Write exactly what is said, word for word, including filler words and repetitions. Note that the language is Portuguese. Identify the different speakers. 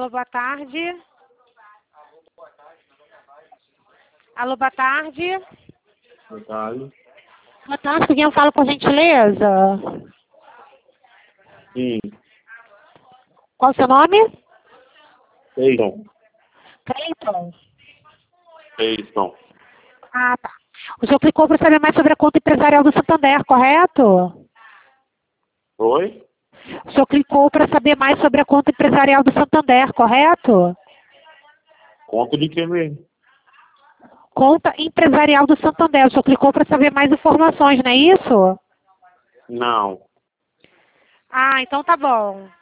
Speaker 1: Alô, boa tarde. Alô, boa tarde.
Speaker 2: Boa tarde.
Speaker 1: Boa tarde, com quem eu falo, por gentileza?
Speaker 2: Sim.
Speaker 1: Qual o seu nome?
Speaker 2: Cleiton.
Speaker 1: Cleiton.
Speaker 2: Cleiton.
Speaker 1: Ah, tá. O senhor clicou para saber mais sobre a conta empresarial do Santander, correto?
Speaker 2: Oi?
Speaker 1: O senhor clicou para saber mais sobre a conta empresarial do Santander, correto?
Speaker 2: Conta de que mesmo?
Speaker 1: Conta empresarial do Santander. O senhor clicou para saber mais informações, não é isso?
Speaker 2: Não.
Speaker 1: Ah, então tá bom.